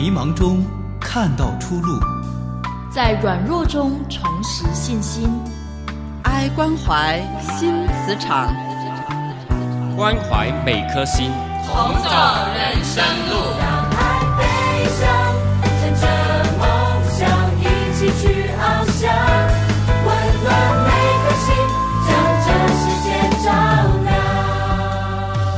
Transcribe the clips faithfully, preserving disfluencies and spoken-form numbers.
迷茫中看到出路， 在软弱中重拾信心。 爱关怀新磁场， 关怀每颗心， 同走人生路。 让爱飞翔，乘着梦想一起去翱翔，温暖每颗心，将这世界照亮。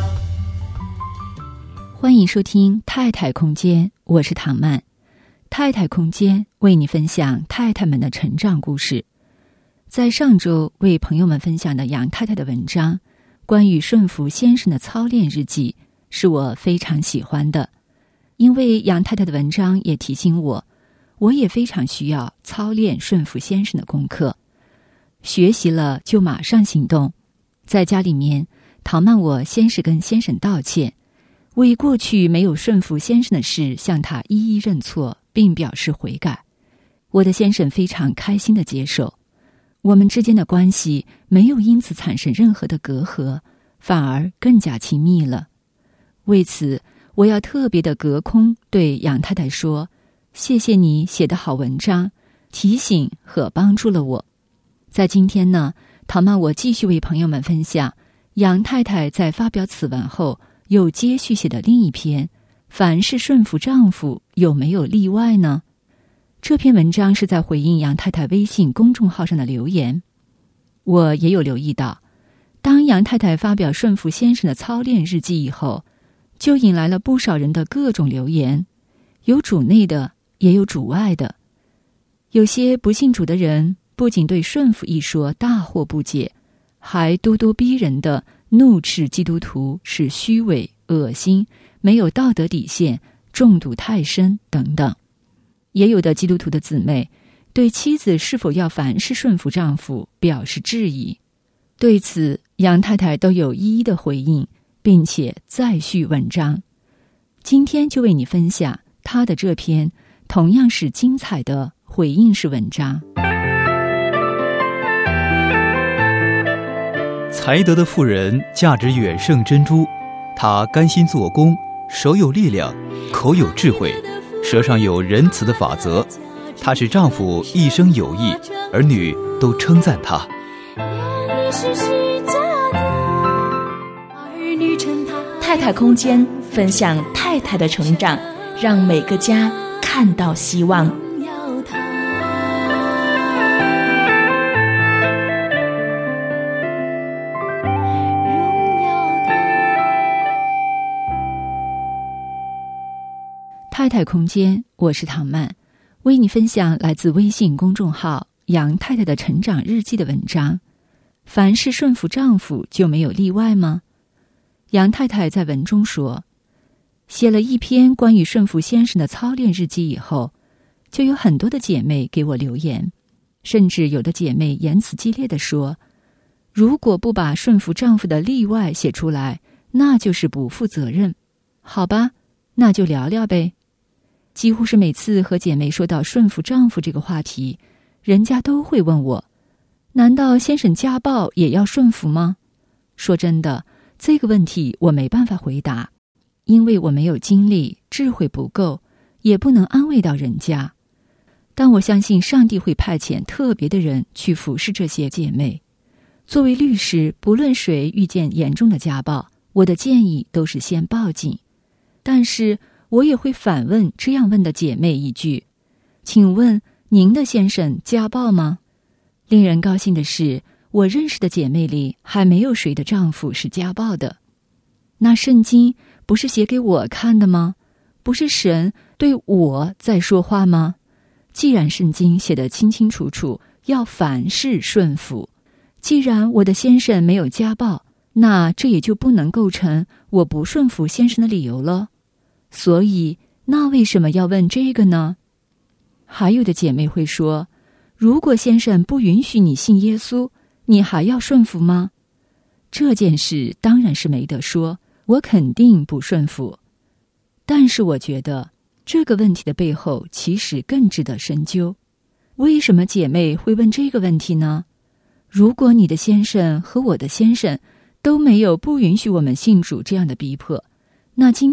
欢迎收听太太空间，我是唐曼。太太空间为你分享太太们的成长故事。在上周为朋友们分享的杨太太的文章，关于顺服先生的操练日记，是我非常喜欢的。因为杨太太的文章也提醒我，我也非常需要操练顺服先生的功课。学习了就马上行动。在家里面，唐曼我先是跟先生道歉，为过去没有顺服先生的事向他一一认错，并表示悔改。我的先生非常开心地接受，我们之间的关系没有因此产生任何的隔阂，反而更加亲密了。为此，我要特别的隔空对杨太太说，谢谢你写的好文章，提醒和帮助了我。在今天呢，唐曼我继续为朋友们分享杨太太在发表此文后又接续写的另一篇，凡是顺服丈夫有没有例外呢？这篇文章是在回应杨太太微信公众号上的留言。我也有留意到，当杨太太发表顺服先生的操练日记以后，就引来了不少人的各种留言，有主内的，也有主外的。有些不信主的人不仅对顺服一说大惑不解，还咄咄逼人的怒斥基督徒是虚伪、恶心、没有道德底线、中毒太深等等。也有的基督徒的姊妹对妻子是否要凡事顺服丈夫表示质疑，对此杨太太都有一一的回应，并且再续文章。今天就为你分享她的这篇同样是精彩的回应式文章。 才德的妇人价值远胜珍珠，她甘心做工，手有力量，口有智慧，舌上有仁慈的法则。她使丈夫一生有益，儿女都称赞她。 太太空间分享太太的成长，让每个家看到希望。 太太空间，我是唐曼，为你分享来自微信公众号杨太太的成长日记的文章。凡是顺服丈夫就没有例外吗？杨太太在文中说，写了一篇关于顺服先生的操练日记以后，就有很多的姐妹给我留言，甚至有的姐妹言辞激烈地说，如果不把顺服丈夫的例外写出来，那就是不负责任。好吧，那就聊聊呗。几乎是每次和姐妹说到顺服丈夫这个话题，人家都会问我，难道先生家暴也要顺服吗？说真的，这个问题我没办法回答，因为我没有精力，智慧不够，也不能安慰到人家。但我相信上帝会派遣特别的人去服侍这些姐妹。作为律师，不论谁遇见严重的家暴，我的建议都是先报警。但是我也会反问这样问的姐妹一句，请问您的先生家暴吗？令人高兴的是，我认识的姐妹里还没有谁的丈夫是家暴的。那圣经不是写给我看的吗？不是神对我在说话吗？既然圣经写得清清楚楚，要凡事顺服，既然我的先生没有家暴，那这也就不能构成我不顺服先生的理由了。所以那为什么要问这个呢？还有的姐妹会说，如果先生不允许你信耶稣，你还要顺服吗？这件事当然是没得说，我肯定不顺服。但是我觉得这个问题的背后其实更值得深究。为什么姐妹会问这个问题呢？如果你的先生和我的先生都没有不允许我们信主这样的逼迫，那今天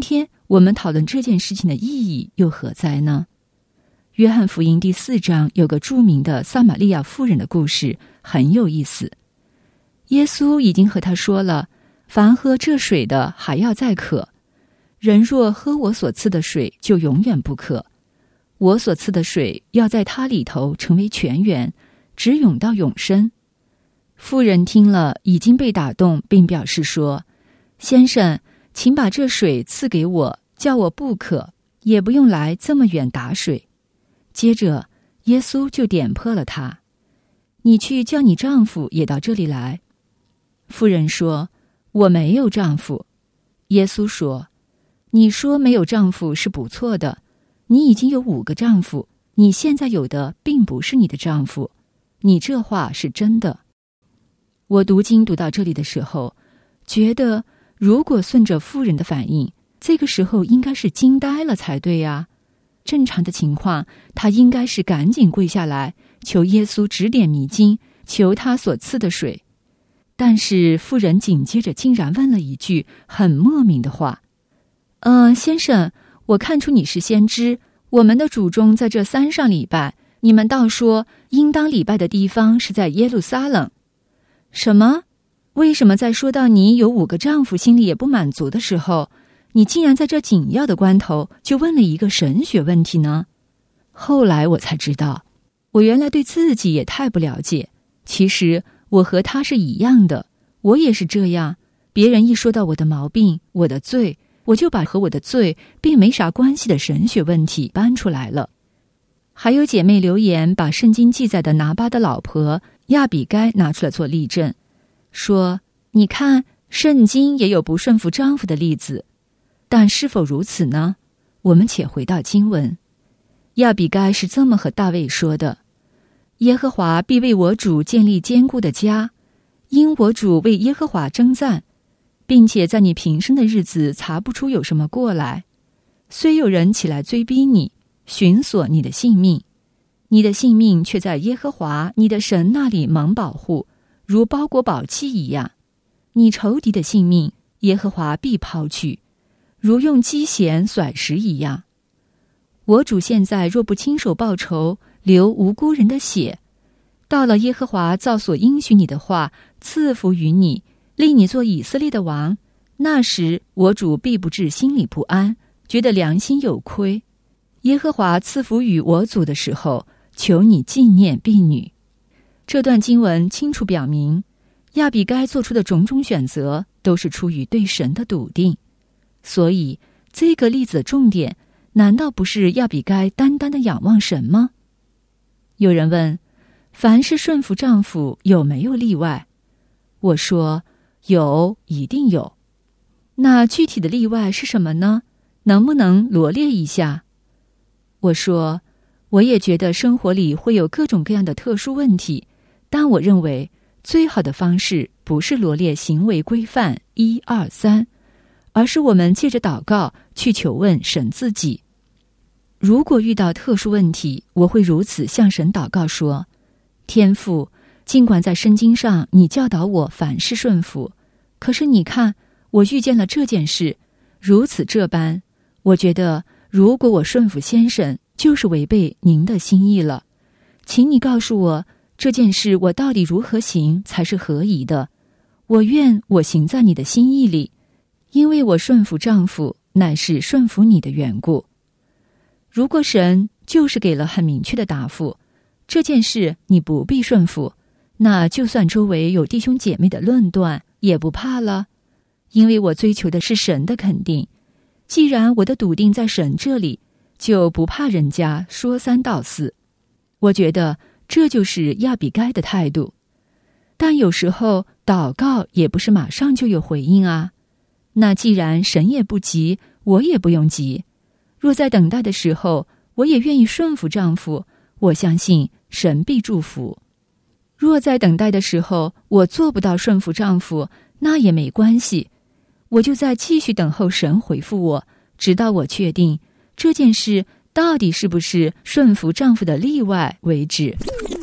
我们讨论这件事情的意义又何在呢？约翰福音第四章有个著名的撒玛利亚妇人的故事，很有意思。耶稣已经和他说了，凡喝这水的还要再渴，人若喝我所赐的水，就永远不渴。我所赐的水要在他里头成为泉源，直涌到永生。妇人听了，已经被打动，并表示说：先生，请把这水赐给我，叫我不渴，也不用来这么远打水。接着耶稣就点破了他：你去叫你丈夫也到这里来。妇人说：我没有丈夫。耶稣说：你说没有丈夫是不错的，你已经有五个丈夫，你现在有的并不是你的丈夫，你这话是真的。我读经读到这里的时候，觉得如果顺着妇人的反应，这个时候应该是惊呆了才对呀。正常的情况，他应该是赶紧跪下来，求耶稣指点迷津，求他所赐的水。但是妇人紧接着竟然问了一句很莫名的话：呃，先生，我看出你是先知，我们的祖宗在这山上礼拜，你们倒说应当礼拜的地方是在耶路撒冷。什么？为什么在说到你有五个丈夫心里也不满足的时候，你竟然在这紧要的关头就问了一个神学问题呢？后来我才知道，我原来对自己也太不了解。其实我和他是一样的，我也是这样。别人一说到我的毛病，我的罪，我就把和我的罪并没啥关系的神学问题搬出来了。还有姐妹留言，把圣经记载的拿巴的老婆亚比该拿出来做例证，说你看圣经也有不顺服丈夫的例子。但是否如此呢？我们且回到经文。亚比该是这么和大卫说的：耶和华必为我主建立坚固的家，因我主为耶和华征战，并且在你平生的日子查不出有什么过来。虽有人起来追逼你，寻索你的性命，你的性命却在耶和华你的神那里蒙保护，如包裹宝器一样。你仇敌的性命，耶和华必抛去，如用机弦甩石一样。我主现在若不亲手报仇，流无辜人的血，到了耶和华照所应许你的话赐福于你，立你做以色列的王，那时我主必不至心里不安，觉得良心有亏。耶和华赐福于我主的时候，求你纪念婢女。这段经文清楚表明，亚比该做出的种种选择都是出于对神的笃定。所以这个例子的重点难道不是亚比该单单的仰望神吗？有人问，凡是顺服丈夫有没有例外？我说有，一定有。那具体的例外是什么呢？能不能罗列一下？我说我也觉得生活里会有各种各样的特殊问题，但我认为最好的方式不是罗列行为规范一二三，而是我们借着祷告去求问神自己。如果遇到特殊问题，我会如此向神祷告说：天父，尽管在圣经上你教导我凡事顺服，可是你看我遇见了这件事，如此这般，我觉得如果我顺服先生，就是违背您的心意了。请你告诉我这件事我到底如何行才是合宜的。我愿我行在你的心意里，因为我顺服丈夫乃是顺服你的缘故。如果神就是给了很明确的答复，这件事你不必顺服，那就算周围有弟兄姐妹的论断也不怕了，因为我追求的是神的肯定。既然我的笃定在神这里，就不怕人家说三道四。我觉得这就是亚比该的态度。但有时候祷告也不是马上就有回应啊。那既然神也不急，我也不用急。若在等待的时候，我也愿意顺服丈夫，我相信神必祝福。若在等待的时候，我做不到顺服丈夫，那也没关系，我就再继续等候神回复我，直到我确定这件事到底是不是顺服丈夫的例外为止。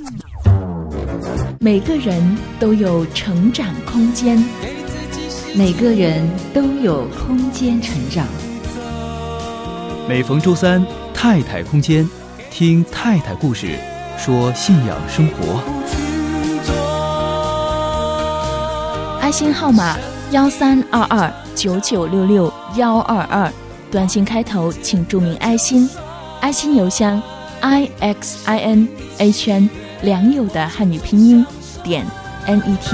每个人都有成长空间， 每个人都有空间成长。 每逢周三，太太空间，听太太故事，说信仰生活。 爱心号码幺三二二九九六六幺二二，短信开头请注明爱心。爱心邮箱 i x i n h n 良友的汉语拼音点 n e t。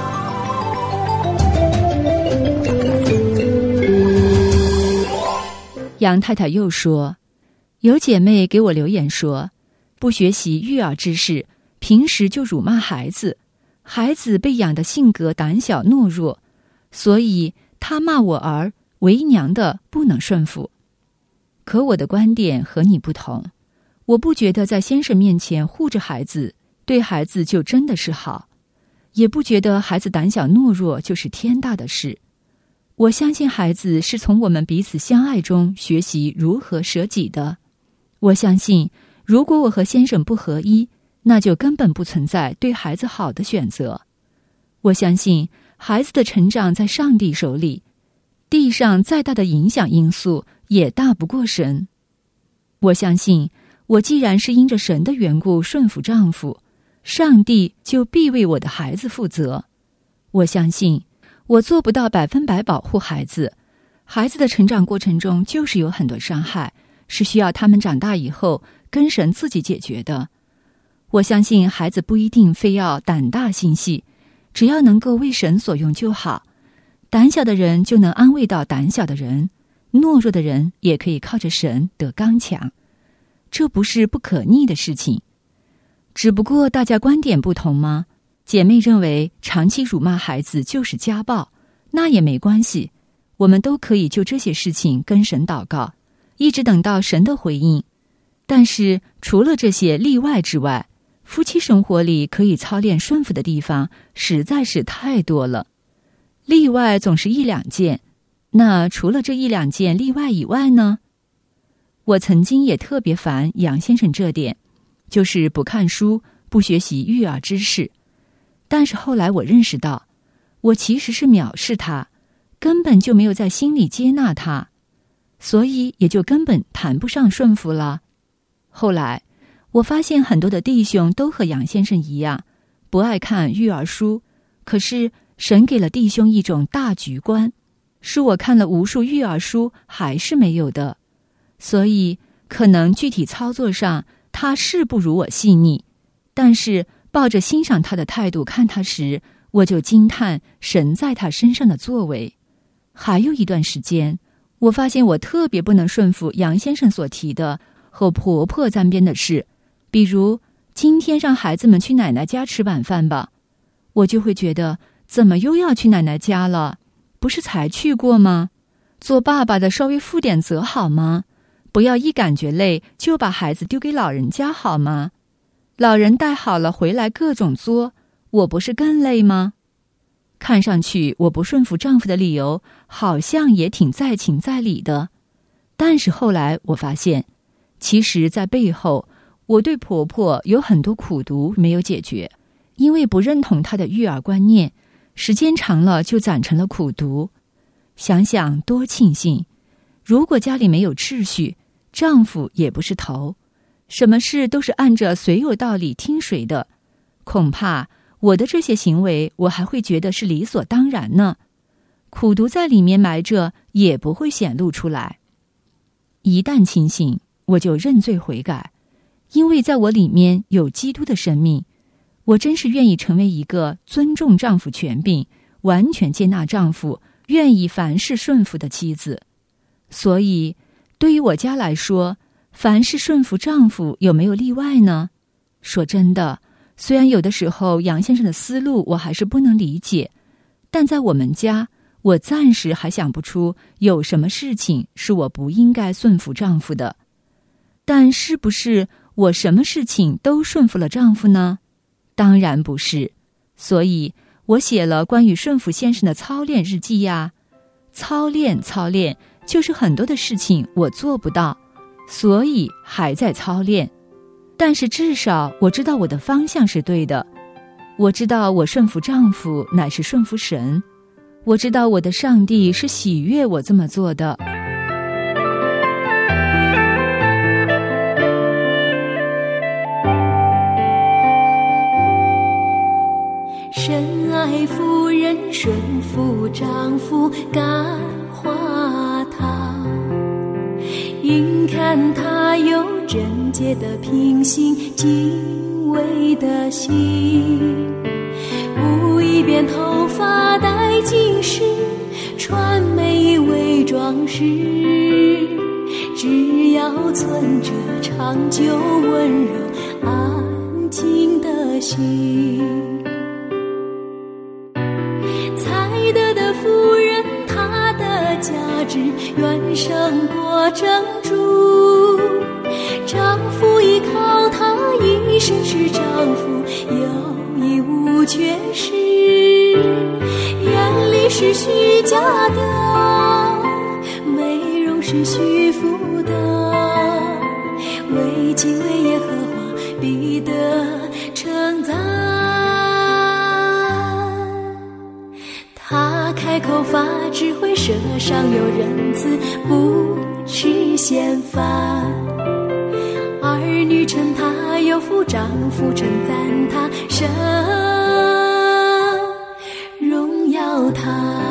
杨太太又说，有姐妹给我留言说，不学习育儿知识，平时就辱骂孩子，孩子被养的性格胆小懦弱，所以他骂我儿为娘的不能顺服。可我的观点和你不同，我不觉得在先生面前护着孩子对孩子就真的是好，也不觉得孩子胆小懦弱就是天大的事。我相信孩子是从我们彼此相爱中学习如何舍己的。我相信如果我和先生不合一，那就根本不存在对孩子好的选择。我相信孩子的成长在上帝手里，地上再大的影响因素也大不过神。我相信我既然是因着神的缘故顺服丈夫，上帝就必为我的孩子负责。我相信我做不到百分百保护孩子，孩子的成长过程中就是有很多伤害，是需要他们长大以后跟神自己解决的。我相信孩子不一定非要胆大心细，只要能够为神所用就好。胆小的人就能安慰到胆小的人，懦弱的人也可以靠着神得刚强，这不是不可逆的事情。只不过大家观点不同吗？姐妹认为长期辱骂孩子就是家暴，那也没关系，我们都可以就这些事情跟神祷告，一直等到神的回应。但是除了这些例外之外，夫妻生活里可以操练顺服的地方实在是太多了。例外总是一两件，那除了这一两件例外以外呢？我曾经也特别烦杨先生这点，就是不看书，不学习育儿知识。但是后来我认识到，我其实是藐视他，根本就没有在心里接纳他，所以也就根本谈不上顺服了。后来我发现很多的弟兄都和杨先生一样，不爱看育儿书，可是神给了弟兄一种大局观，是我看了无数育儿书还是没有的。所以可能具体操作上他是不如我细腻，但是抱着欣赏他的态度看他时，我就惊叹神在他身上的作为。还有一段时间，我发现我特别不能顺服杨先生所提的和婆婆沾边的事，比如今天让孩子们去奶奶家吃晚饭吧，我就会觉得怎么又要去奶奶家了？不是才去过吗？做爸爸的稍微负点责好吗？不要一感觉累就把孩子丢给老人家好吗？老人带好了回来各种作，我不是更累吗？看上去我不顺服丈夫的理由好像也挺在情在理的，但是后来我发现，其实在背后我对婆婆有很多苦毒没有解决，因为不认同她的育儿观念，时间长了就攒成了苦毒。想想多庆幸，如果家里没有秩序，丈夫也不是头，什么事都是按着谁有道理听谁的，恐怕我的这些行为我还会觉得是理所当然呢。苦毒在里面埋着也不会显露出来。一旦清醒，我就认罪悔改，因为在我里面有基督的生命，我真是愿意成为一个尊重丈夫权柄，完全接纳丈夫，愿意凡事顺服的妻子。所以对于我家来说，凡事顺服丈夫有没有例外呢？说真的，虽然有的时候杨先生的思路我还是不能理解，但在我们家，我暂时还想不出有什么事情是我不应该顺服丈夫的。但是不是我什么事情都顺服了丈夫呢？当然不是。所以我写了关于顺服先生的操练日记呀。操练操练，就是很多的事情我做不到，所以还在操练。但是至少我知道我的方向是对的，我知道我顺服丈夫乃是顺服神，我知道我的上帝是喜悦我这么做的。 深爱妇人，顺服丈夫，感化他，应看他有贞洁的品行，敬畏的心，不一边头发戴金饰，穿美为装饰，只要存着长久温柔安静的心。才德的妇人，她的价值远胜过珍珠，丈夫依靠她一生是丈夫有一无缺失，眼里是虚假的，美容是虚浮的，为敬畏耶和华必得称赞。他开口发智慧，舌上有仁慈，不吃闲饭，儿女称他有福，丈夫称赞他，神荣耀他。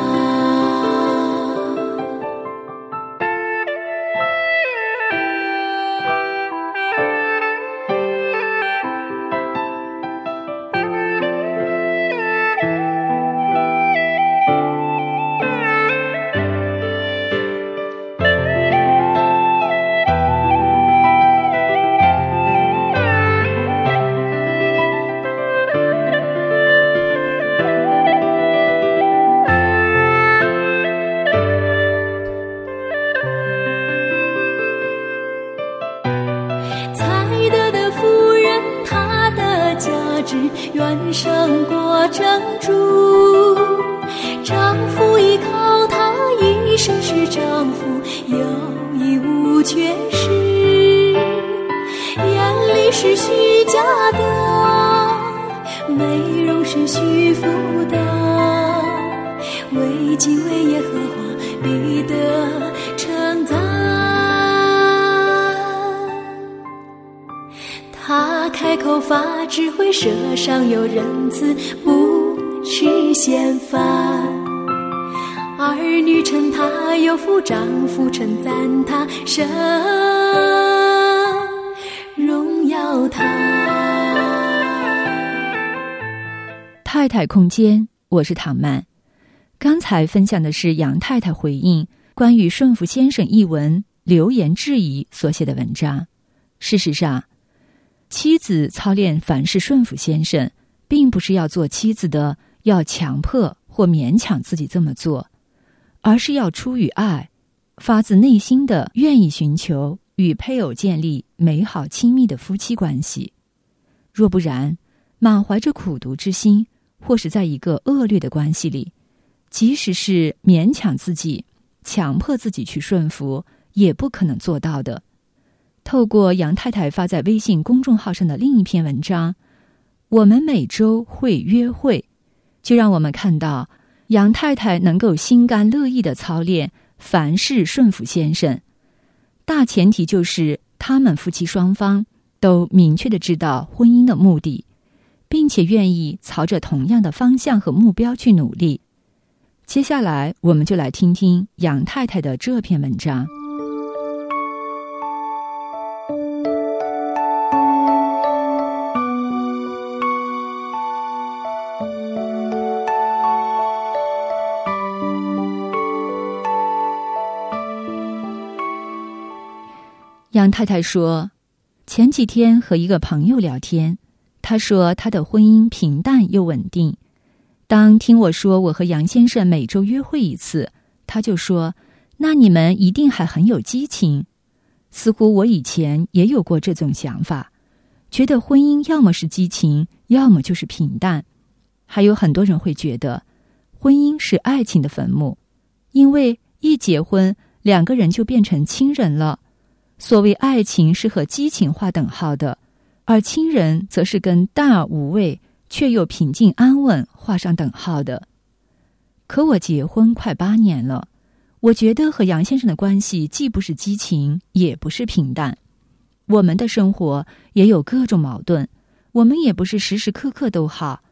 远胜过珍珠，丈夫依靠她一生是丈夫有一无缺失，眼里是虚假的，美容是虚浮的，为敬畏耶和华必得称赞。他开口发智慧，舌上有仁慈，不吃闲饭，儿女称他有福，丈夫称赞他，神荣耀他。 太太空间，我是唐曼。刚才分享的是杨太太回应关于顺服先生一文留言质疑所写的文章。事实上，妻子操练凡事顺服先生，并不是要做妻子的要强迫或勉强自己这么做，而是要出于爱，发自内心的愿意寻求与配偶建立美好亲密的夫妻关系。若不然，满怀着苦毒之心，或是在一个恶劣的关系里，即使是勉强自己，强迫自己去顺服，也不可能做到的。透过杨太太发在微信公众号上的另一篇文章，我们每周会约会，就让我们看到杨太太能够心甘乐意地操练凡事顺服先生，大前提就是他们夫妻双方都明确地知道婚姻的目的，并且愿意朝着同样的方向和目标去努力。接下来我们就来听听杨太太的这篇文章。杨太太说，前几天和一个朋友聊天，他说他的婚姻平淡又稳定。当听我说我和杨先生每周约会一次，他就说，那你们一定还很有激情。似乎我以前也有过这种想法，觉得婚姻要么是激情，要么就是平淡。还有很多人会觉得婚姻是爱情的坟墓，因为一结婚，两个人就变成亲人了。所谓爱情是和激情划等号的，而亲人则是跟淡而无味却又平静安稳画上等号的。可我结婚快八年了，我觉得和杨先生的关系既不是激情，也不是平淡。我们的生活也有各种矛盾，我们也不是时时刻刻都好。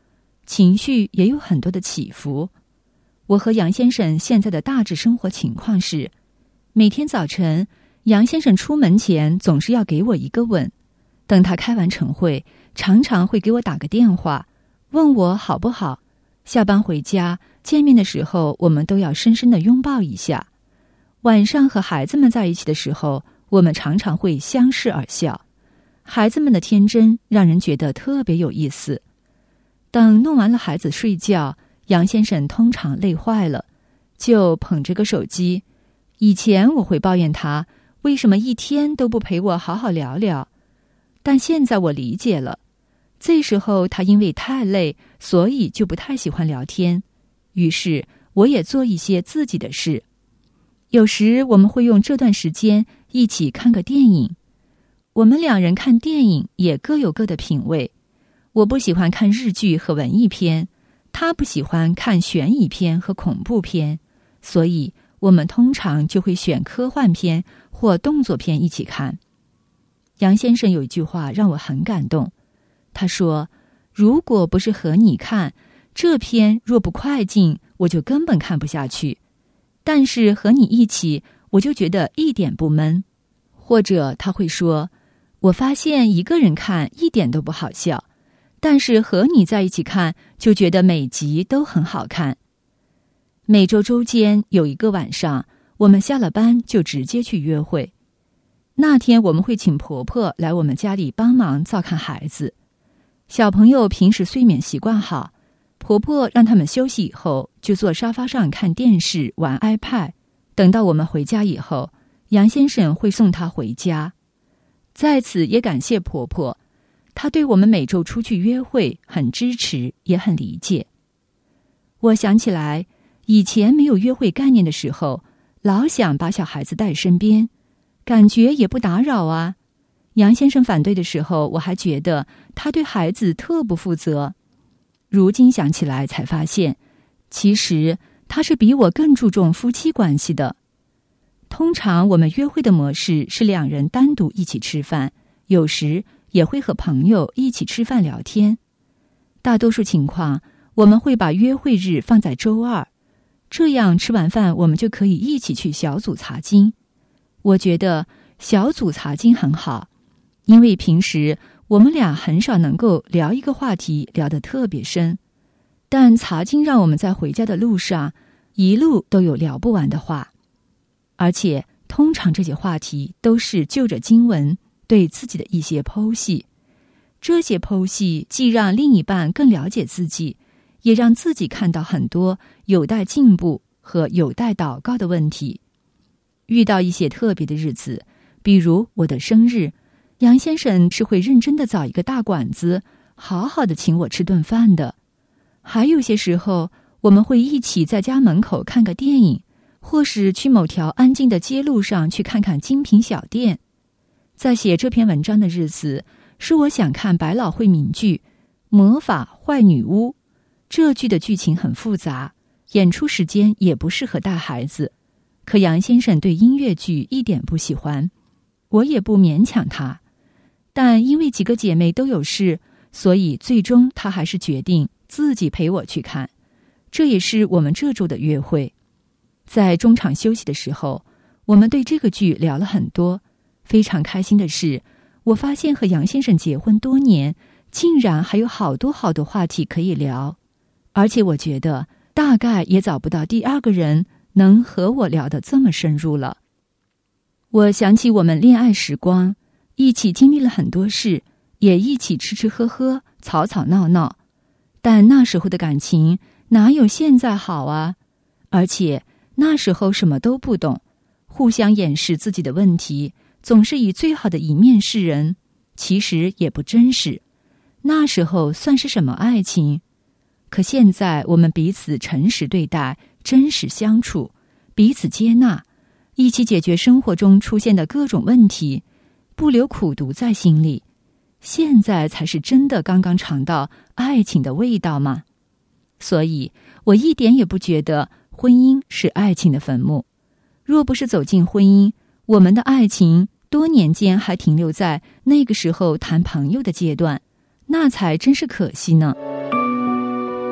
情绪也有很多的起伏。我和杨先生现在的大致生活情况是，每天早晨杨先生出门前总是要给我一个吻，等他开完晨会，常常会给我打个电话，问我好不好。下班回家见面的时候，我们都要深深地拥抱一下。晚上和孩子们在一起的时候，我们常常会相视而笑。孩子们的天真让人觉得特别有意思。等弄完了孩子睡觉，杨先生通常累坏了，就捧着个手机。以前我会抱怨他为什么一天都不陪我好好聊聊，但现在我理解了，这时候他因为太累，所以就不太喜欢聊天。于是我也做一些自己的事。有时我们会用这段时间一起看个电影。我们两人看电影也各有各的品味。我不喜欢看日剧和文艺片，他不喜欢看悬疑片和恐怖片，所以我们通常就会选科幻片或动作片一起看。杨先生有一句话让我很感动，他说，如果不是和你看，这片若不快进，我就根本看不下去。但是和你一起，我就觉得一点不闷。或者他会说，我发现一个人看一点都不好笑，但是和你在一起看，就觉得每集都很好看。每周周间有一个晚上，我们下了班就直接去约会。那天我们会请婆婆来我们家里帮忙照看孩子。小朋友平时睡眠习惯好，婆婆让他们休息以后，就坐沙发上看电视玩 iPad。 等到我们回家以后，杨先生会送她回家。在此也感谢婆婆，她对我们每周出去约会很支持，也很理解。我想起来，以前没有约会概念的时候，老想把小孩子带身边，感觉也不打扰啊。杨先生反对的时候，我还觉得他对孩子特不负责。如今想起来才发现，其实他是比我更注重夫妻关系的。通常我们约会的模式是两人单独一起吃饭，有时也会和朋友一起吃饭聊天。大多数情况，我们会把约会日放在周二，这样吃完饭我们就可以一起去小组查经。我觉得小组查经很好，因为平时我们俩很少能够聊一个话题聊得特别深，但查经让我们在回家的路上一路都有聊不完的话。而且通常这些话题都是就着经文对自己的一些剖析，这些剖析既让另一半更了解自己，也让自己看到很多有待进步和有待祷告的问题。遇到一些特别的日子，比如我的生日，杨先生是会认真的找一个大馆子，好好的请我吃顿饭的。还有些时候，我们会一起在家门口看个电影，或是去某条安静的街路上去看看精品小店。在写这篇文章的日子，是我想看百老汇名剧《魔法坏女巫》。这剧的剧情很复杂，演出时间也不适合带孩子。可杨先生对音乐剧一点不喜欢，我也不勉强他。但因为几个姐妹都有事，所以最终他还是决定自己陪我去看。这也是我们这周的约会。在中场休息的时候，我们对这个剧聊了很多。非常开心的是，我发现和杨先生结婚多年，竟然还有好多好多话题可以聊。而且我觉得大概也找不到第二个人能和我聊得这么深入了。我想起我们恋爱时光，一起经历了很多事，也一起吃吃喝喝，吵吵闹闹。但那时候的感情哪有现在好啊？而且那时候什么都不懂，互相掩饰自己的问题，总是以最好的一面示人，其实也不真实。那时候算是什么爱情？可现在我们彼此诚实对待，真实相处，彼此接纳，一起解决生活中出现的各种问题，不留苦毒在心里。现在才是真的刚刚尝到爱情的味道吗？所以我一点也不觉得婚姻是爱情的坟墓。若不是走进婚姻，我们的爱情多年间还停留在那个时候谈朋友的阶段，那才真是可惜呢。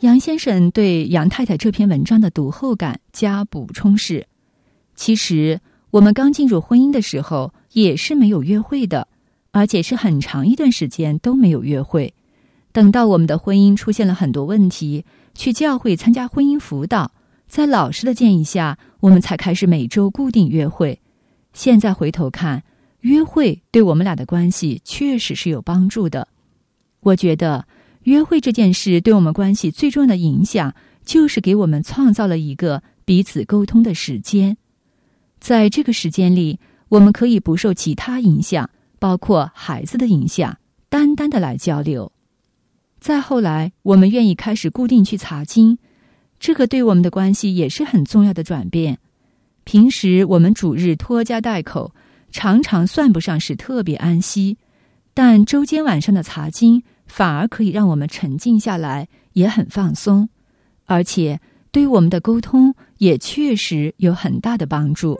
杨先生对杨太太这篇文章的读后感加补充是：其实我们刚进入婚姻的时候也是没有约会的，而且是很长一段时间都没有约会。等到我们的婚姻出现了很多问题，去教会参加婚姻辅导，在老师的建议下，我们才开始每周固定约会。现在回头看，约会对我们俩的关系确实是有帮助的。我觉得约会这件事对我们关系最重要的影响，就是给我们创造了一个彼此沟通的时间。在这个时间里，我们可以不受其他影响，包括孩子的影响，单单的来交流。再后来，我们愿意开始固定去查经，这个对我们的关系也是很重要的转变。平时我们主日拖家带口，常常算不上是特别安息，但周间晚上的查经反而可以让我们沉静下来，也很放松，而且对我们的沟通也确实有很大的帮助。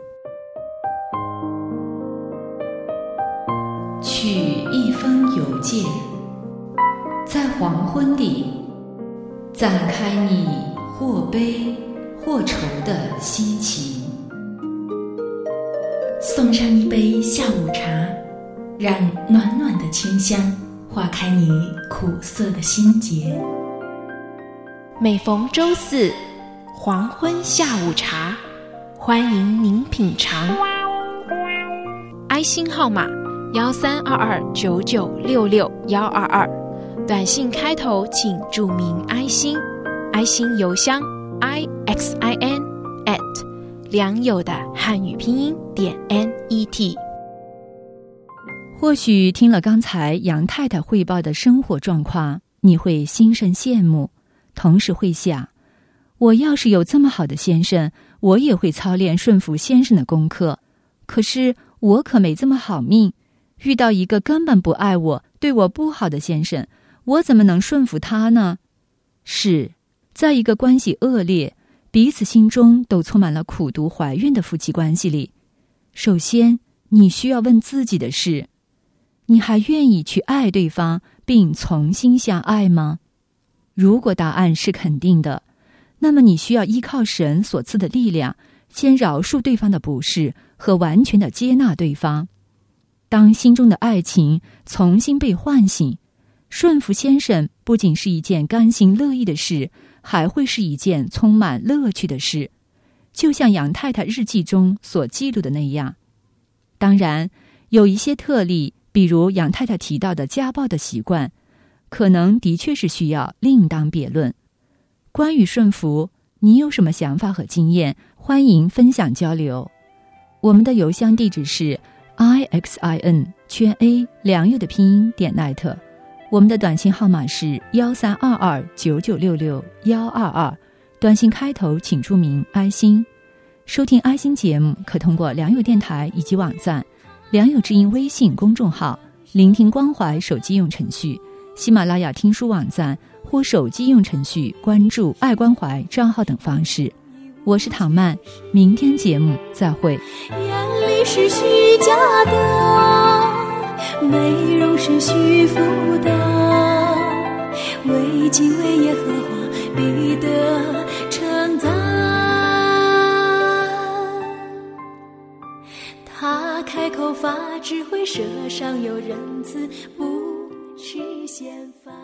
取一封邮件，在黄昏里展开你或悲或愁的心情， 送上一杯下午茶，让暖暖的清香化开你苦涩的心结。 每逢周四黄昏下午茶，欢迎您品尝。爱心号码幺三二二九九六六幺二二，短信开头请注明爱心，爱心邮箱 i x i n at 良友的汉语拼音点 n e t。 或许听了刚才杨太太汇报的生活状况，你会心生羡慕，同时会想，我要是有这么好的先生，我也会操练顺服先生的功课。可是我可没这么好命，遇到一个根本不爱我、对我不好的先生，我怎么能顺服他呢？是，在一个关系恶劣、彼此心中都充满了苦毒怀怨的夫妻关系里，首先你需要问自己的是，你还愿意去爱对方并重新相爱吗？如果答案是肯定的，那么你需要依靠神所赐的力量，先饶恕对方的不是和完全的接纳对方。当心中的爱情重新被唤醒，顺服先生不仅是一件甘心乐意的事，还会是一件充满乐趣的事，就像杨太太日记中所记录的那样。当然，有一些特例，比如杨太太提到的家暴的习惯，可能的确是需要另当别论。关于顺服，你有什么想法和经验？欢迎分享交流。我们的邮箱地址是 i x i n 圈 a 良友的拼音点 net， 我们的短信号码是幺三二二九九六六幺二二，短信开头请注明爱心。收听爱心节目可通过良友电台以及网站、良友之音微信公众号、聆听关怀手机用程序、喜马拉雅听书网站或手机用程序关注爱关怀账号等方式。我是唐曼，明天节目再会。 眼里是虚假的，美容是虚浮的，为敬畏耶和华必得称赞。他开口发智慧，舌上有仁慈，不吃闲饭。